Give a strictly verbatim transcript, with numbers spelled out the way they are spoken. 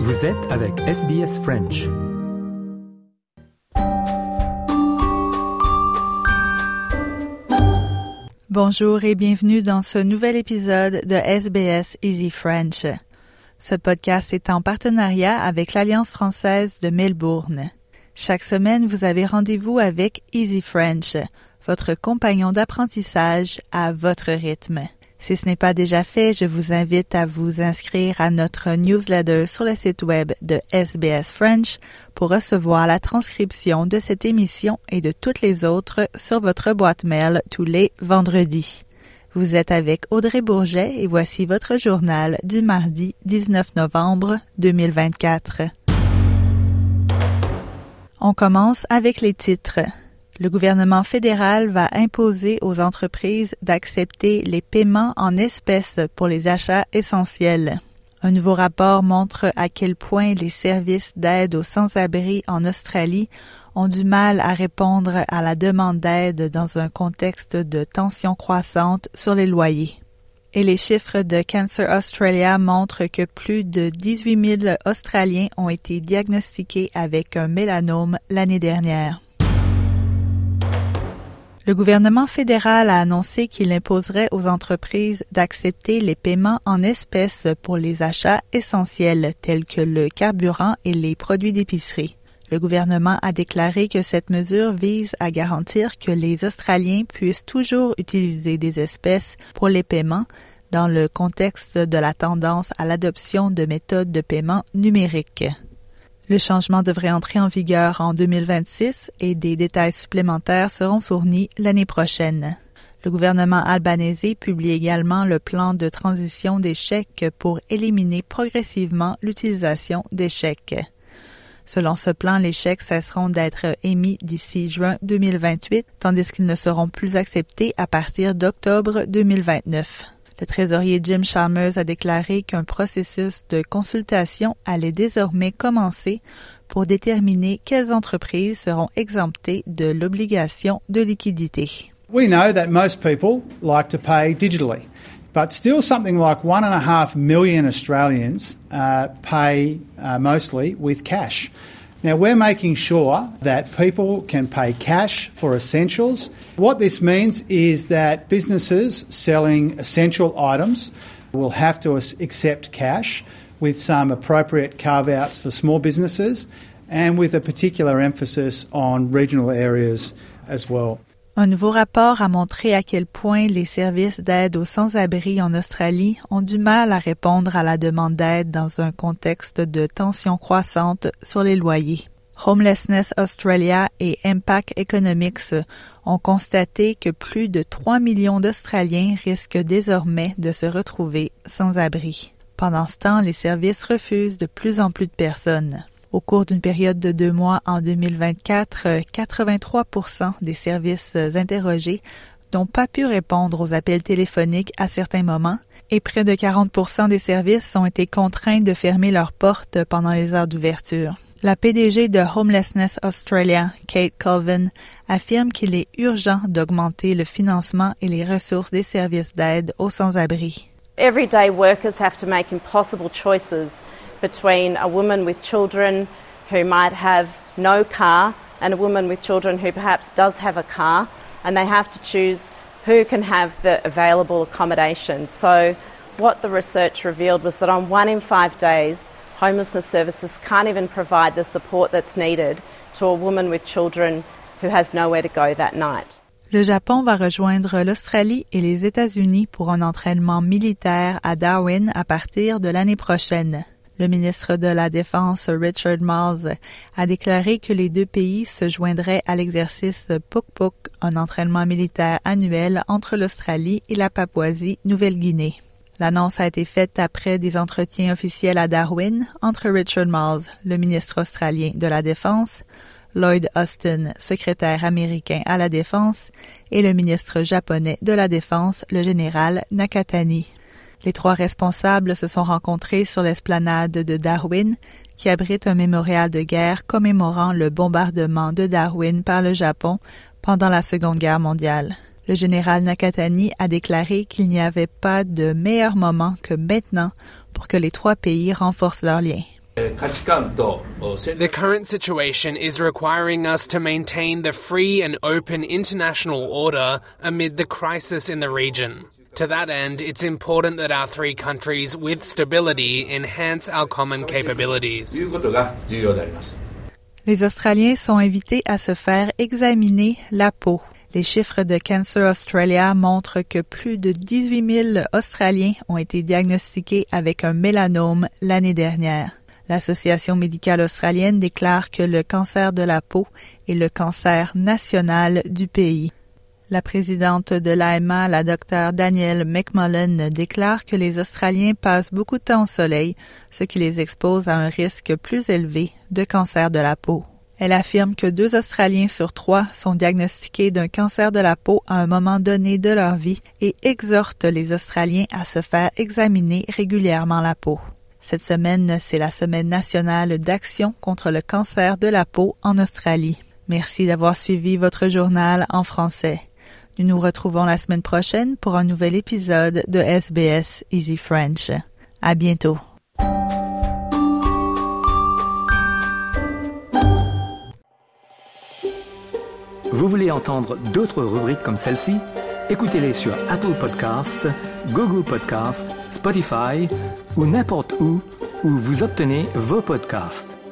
Vous êtes avec S B S French. Bonjour et bienvenue dans ce nouvel épisode de S B S Easy French. Ce podcast est en partenariat avec l'Alliance française de Melbourne. Chaque semaine, vous avez rendez-vous avec Easy French, votre compagnon d'apprentissage à votre rythme. Si ce n'est pas déjà fait, je vous invite à vous inscrire à notre newsletter sur le site web de S B S French pour recevoir la transcription de cette émission et de toutes les autres sur votre boîte mail tous les vendredis. Vous êtes avec Audrey Bourget et voici votre journal du mardi dix-neuf novembre deux mille vingt-quatre. On commence avec les titres. Le gouvernement fédéral va imposer aux entreprises d'accepter les paiements en espèces pour les achats essentiels. Un nouveau rapport montre à quel point les services d'aide aux sans-abri en Australie ont du mal à répondre à la demande d'aide dans un contexte de tension croissante sur les loyers. Et les chiffres de Cancer Australia montrent que plus de dix-huit mille Australiens ont été diagnostiqués avec un mélanome l'année dernière. Le gouvernement fédéral a annoncé qu'il imposerait aux entreprises d'accepter les paiements en espèces pour les achats essentiels tels que le carburant et les produits d'épicerie. Le gouvernement a déclaré que cette mesure vise à garantir que les Australiens puissent toujours utiliser des espèces pour les paiements dans le contexte de la tendance à l'adoption de méthodes de paiement numériques. Le changement devrait entrer en vigueur en deux mille vingt-six et des détails supplémentaires seront fournis l'année prochaine. Le gouvernement albanais publie également le plan de transition des chèques pour éliminer progressivement l'utilisation des chèques. Selon ce plan, les chèques cesseront d'être émis d'ici juin deux mille vingt-huit, tandis qu'ils ne seront plus acceptés à partir d'octobre deux mille vingt-neuf. Le trésorier Jim Chalmers a déclaré qu'un processus de consultation allait désormais commencer pour déterminer quelles entreprises seront exemptées de l'obligation de liquidité. We know that most people like to pay digitally, but still something like one and a half million Australians uh, pay uh, mostly with cash. Now, we're making sure that people can pay cash for essentials. What this means is that businesses selling essential items will have to accept cash with some appropriate carve-outs for small businesses and with a particular emphasis on regional areas as well. Un nouveau rapport a montré à quel point les services d'aide aux sans-abri en Australie ont du mal à répondre à la demande d'aide dans un contexte de tension croissante sur les loyers. Homelessness Australia et Impact Economics ont constaté que plus de trois millions d'Australiens risquent désormais de se retrouver sans abri. Pendant ce temps, les services refusent de plus en plus de personnes. Au cours d'une période de deux mois en deux mille vingt-quatre, quatre-vingt-trois pour cent des services interrogés n'ont pas pu répondre aux appels téléphoniques à certains moments et près de quarante pour cent des services ont été contraints de fermer leurs portes pendant les heures d'ouverture. La P D G de Homelessness Australia, Kate Colvin, affirme qu'il est urgent d'augmenter le financement et les ressources des services d'aide aux sans-abri. Everyday workers have to make impossible choices between a woman with children who might have no car and a woman with children who perhaps does have a car, and they have to choose who can have the available accommodation. So what the research revealed was that on one in five days, homelessness services can't even provide the support that's needed to a woman with children who has nowhere to go that night. Le Japon va rejoindre l'Australie et les États-Unis pour un entraînement militaire à Darwin à partir de l'année prochaine. Le ministre de la Défense, Richard Marles, a déclaré que les deux pays se joindraient à l'exercice Puk-Puk, un entraînement militaire annuel entre l'Australie et la Papouasie-Nouvelle-Guinée. L'annonce a été faite après des entretiens officiels à Darwin entre Richard Marles, le ministre australien de la Défense, Lloyd Austin, secrétaire américain à la Défense, et le ministre japonais de la Défense, le général Nakatani. Les trois responsables se sont rencontrés sur l'esplanade de Darwin, qui abrite un mémorial de guerre commémorant le bombardement de Darwin par le Japon pendant la Seconde Guerre mondiale. Le général Nakatani a déclaré qu'il n'y avait pas de meilleur moment que maintenant pour que les trois pays renforcent leurs liens. The current situation is requiring us to maintain the free and open international order amid the crisis in the region. To that end, it's important that our three countries with stability enhance our common capabilities. Les Australiens sont invités à se faire examiner la peau. Les chiffres de Cancer Australia montrent que plus de dix-huit mille Australiens ont été diagnostiqués avec un mélanome l'année dernière. L'Association médicale australienne déclare que le cancer de la peau est le cancer national du pays. La présidente de l'A M A, la docteure Danielle McMullen, déclare que les Australiens passent beaucoup de temps au soleil, ce qui les expose à un risque plus élevé de cancer de la peau. Elle affirme que deux Australiens sur trois sont diagnostiqués d'un cancer de la peau à un moment donné de leur vie et exhorte les Australiens à se faire examiner régulièrement la peau. Cette semaine, c'est la semaine nationale d'action contre le cancer de la peau en Australie. Merci d'avoir suivi votre journal en français. Nous nous retrouvons la semaine prochaine pour un nouvel épisode de S B S Easy French. À bientôt. Vous voulez entendre d'autres rubriques comme celle-ci? Écoutez-les sur Apple Podcasts, Google Podcasts, Spotify ou n'importe où où vous obtenez vos podcasts.